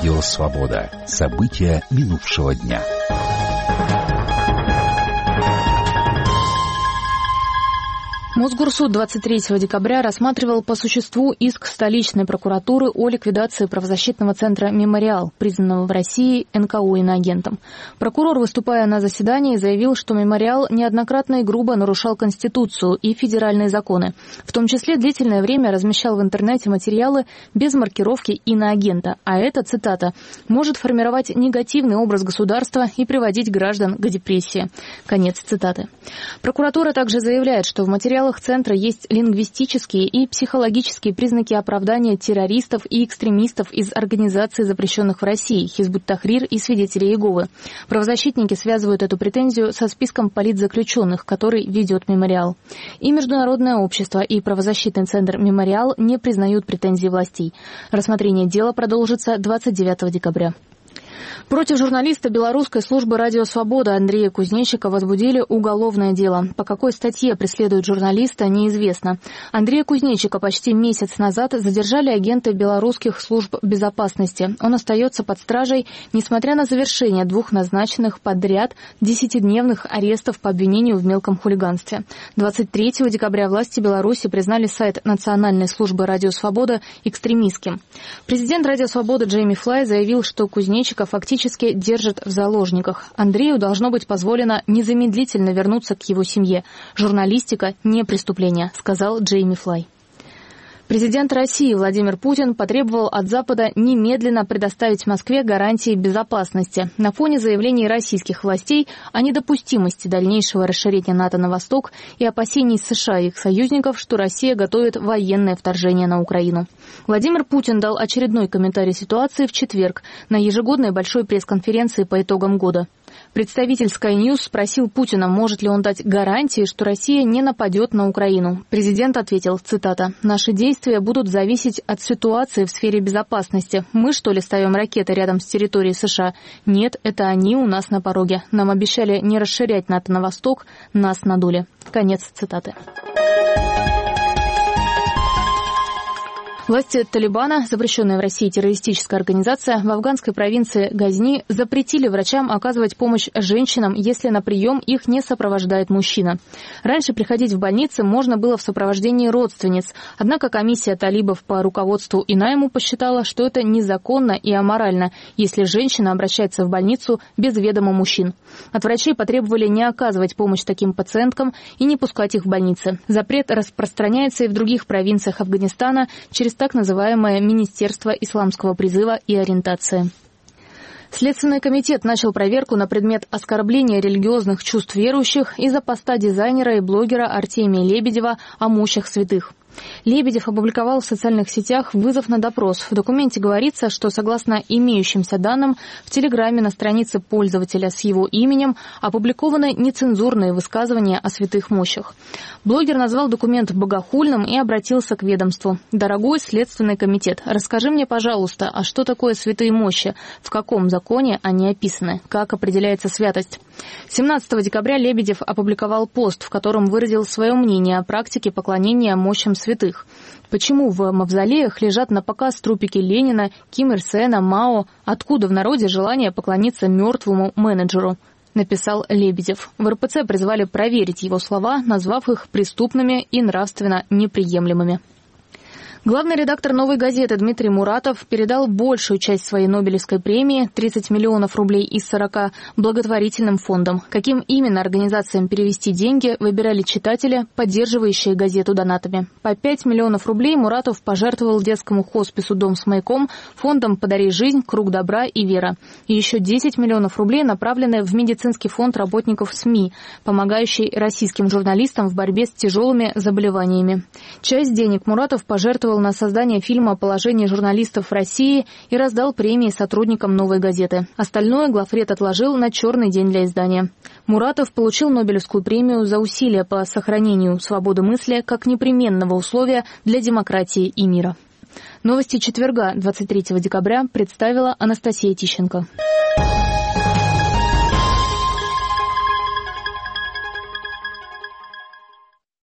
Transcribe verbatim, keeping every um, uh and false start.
Радио «Свобода». События минувшего дня. Мосгорсуд двадцать третьего декабря рассматривал по существу иск столичной прокуратуры о ликвидации правозащитного центра «Мемориал», признанного в России эн ка о иноагентом. Прокурор, выступая на заседании, заявил, что «Мемориал» неоднократно и грубо нарушал Конституцию и федеральные законы. В том числе длительное время размещал в интернете материалы без маркировки иноагента. А это, цитата, «может формировать негативный образ государства и приводить граждан к депрессии». Конец цитаты. Прокуратура также заявляет, что в материалах Центра есть лингвистические и психологические признаки оправдания террористов и экстремистов из организаций, запрещенных в России, Хизб ут-Тахрир и Свидетели Иеговы. Правозащитники связывают эту претензию со списком политзаключенных, который ведет «Мемориал». И Международное общество, и правозащитный центр «Мемориал» не признают претензий властей. Рассмотрение дела продолжится двадцать девятого декабря. Против журналиста белорусской службы «Радио Свобода» Андрея Кузнечика возбудили уголовное дело. По какой статье преследуют журналиста, неизвестно. Андрея Кузнечика почти месяц назад задержали агенты белорусских служб безопасности. Он остается под стражей, несмотря на завершение двух назначенных подряд десятидневных арестов по обвинению в мелком хулиганстве. двадцать третьего декабря власти Беларуси признали сайт Национальной службы «Радио Свобода» экстремистским. Президент «Радио Свобода» Джейми Флай заявил, что Кузнечика фактически держат в заложниках. Андрею должно быть позволено незамедлительно вернуться к его семье. Журналистика – не преступление, сказал Джейми Флай. Президент России Владимир Путин потребовал от Запада немедленно предоставить Москве гарантии безопасности на фоне заявлений российских властей о недопустимости дальнейшего расширения НАТО на восток и опасений США и их союзников, что Россия готовит военное вторжение на Украину. Владимир Путин дал очередной комментарий ситуации в четверг на ежегодной большой пресс-конференции по итогам года. Представитель Sky News спросил Путина, может ли он дать гарантии, что Россия не нападет на Украину. Президент ответил, цитата, «Наши действия будут зависеть от ситуации в сфере безопасности. Мы, что ли, ставим ракеты рядом с территорией США? Нет, это они у нас на пороге. Нам обещали не расширять НАТО на восток, нас надули». Конец цитаты. Власти Талибана, запрещенная в России террористическая организация, в афганской провинции Газни запретили врачам оказывать помощь женщинам, если на прием их не сопровождает мужчина. Раньше приходить в больницы можно было в сопровождении родственниц, однако комиссия талибов по руководству Инайму посчитала, что это незаконно и аморально, если женщина обращается в больницу без ведома мужчин. От врачей потребовали не оказывать помощь таким пациенткам и не пускать их в больницы. Запрет распространяется и в других провинциях Афганистана через так называемое Министерство исламского призыва и ориентации. Следственный комитет начал проверку на предмет оскорбления религиозных чувств верующих из-за поста дизайнера и блогера Артемия Лебедева о мощах святых. Лебедев опубликовал в социальных сетях вызов на допрос. В документе говорится, что согласно имеющимся данным, в Телеграме на странице пользователя с его именем опубликованы нецензурные высказывания о святых мощах. Блогер назвал документ богохульным и обратился к ведомству. «Дорогой Следственный комитет, расскажи мне, пожалуйста, а что такое святые мощи? В каком законе они описаны? Как определяется святость?» семнадцатого декабря Лебедев опубликовал пост, в котором выразил свое мнение о практике поклонения мощам святых. Почему в мавзолеях лежат на показ трупики Ленина, Ким Ир Сена, Мао? Откуда в народе желание поклониться мертвому менеджеру? Написал Лебедев. В эр пэ цэ призвали проверить его слова, назвав их преступными и нравственно неприемлемыми. Главный редактор «Новой газеты» Дмитрий Муратов передал большую часть своей Нобелевской премии, тридцать миллионов рублей из сорока, благотворительным фондам. Каким именно организациям перевести деньги, выбирали читатели, поддерживающие газету донатами. По пять миллионов рублей Муратов пожертвовал детскому хоспису «Дом с маяком», фондам «Подари жизнь», «Круг добра» и «Вера». И еще десять миллионов рублей направлены в медицинский фонд работников СМИ, помогающий российским журналистам в борьбе с тяжелыми заболеваниями. Часть денег Муратов пожертвовал на создание фильма о положении журналистов в России и раздал премии сотрудникам «Новой газеты». Остальное главред отложил на черный день для издания. Муратов получил Нобелевскую премию за усилия по сохранению свободы мысли как непременного условия для демократии и мира. Новости четверга, двадцать третьего декабря, представила Анастасия Тищенко.